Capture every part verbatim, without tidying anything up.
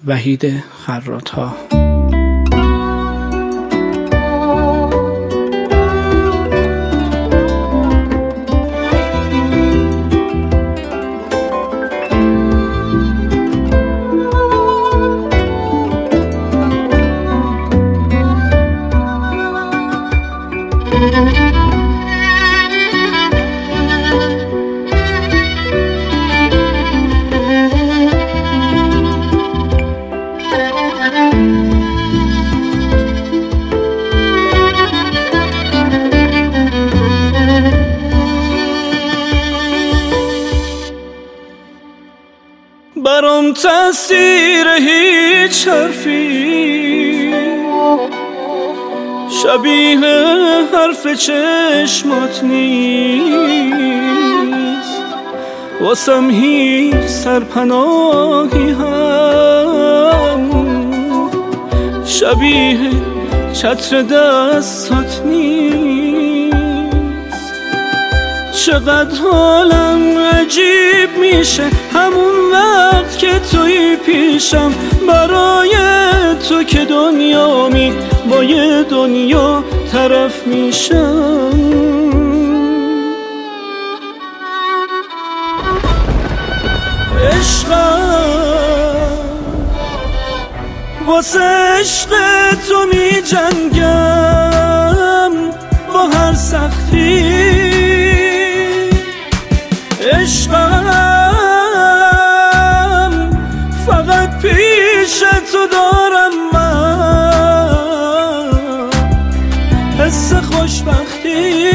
وحید خراط‌ها. برام تأثیر هیچ حرفی شبیه حرف چشمات نیست، واسم هیچ سرپناهی هم شبیه چتر دستات نیست. چقدر حالم عجیب میشه همون وقت که توی پیشم، برای تو که دنیامی با یه دنیا طرف میشم. عشقم واسه عشق تو می جنگم با هر سختی. عشقم فقط پیش تو دارم من حس خوشبختی.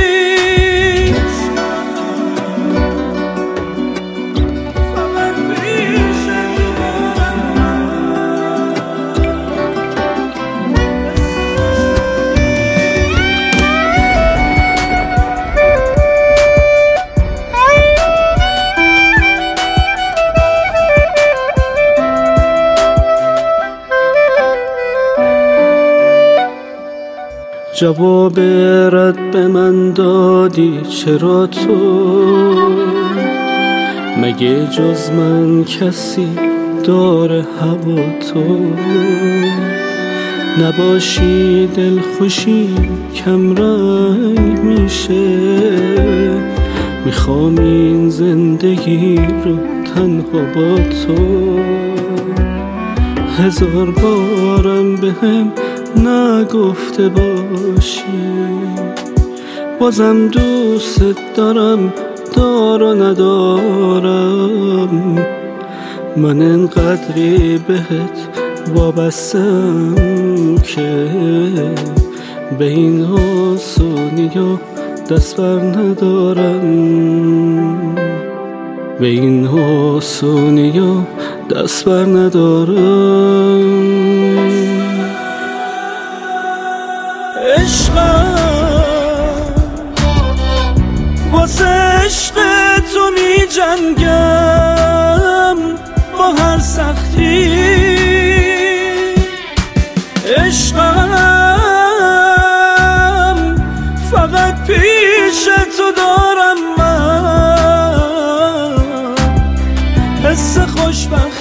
جواب رد به من دادی چرا تو؟ مگه جز من کسی داره هوا تو؟ نباشی دلخوشی کم رنگ میشه، میخوام این زندگی رو تنها با تو. هزار بارم بهم نگفته باشی بازم دوست دارم، دار و ندارم. من انقدری بهت وابستم که به این آسونی ها دست بر ندارم، به این آسونی ها دست بر ندارم. عشقم واسه عشق تو می جنگم با هر سختی. عشقم فقط پیش تو دارم من حس خوشبختی.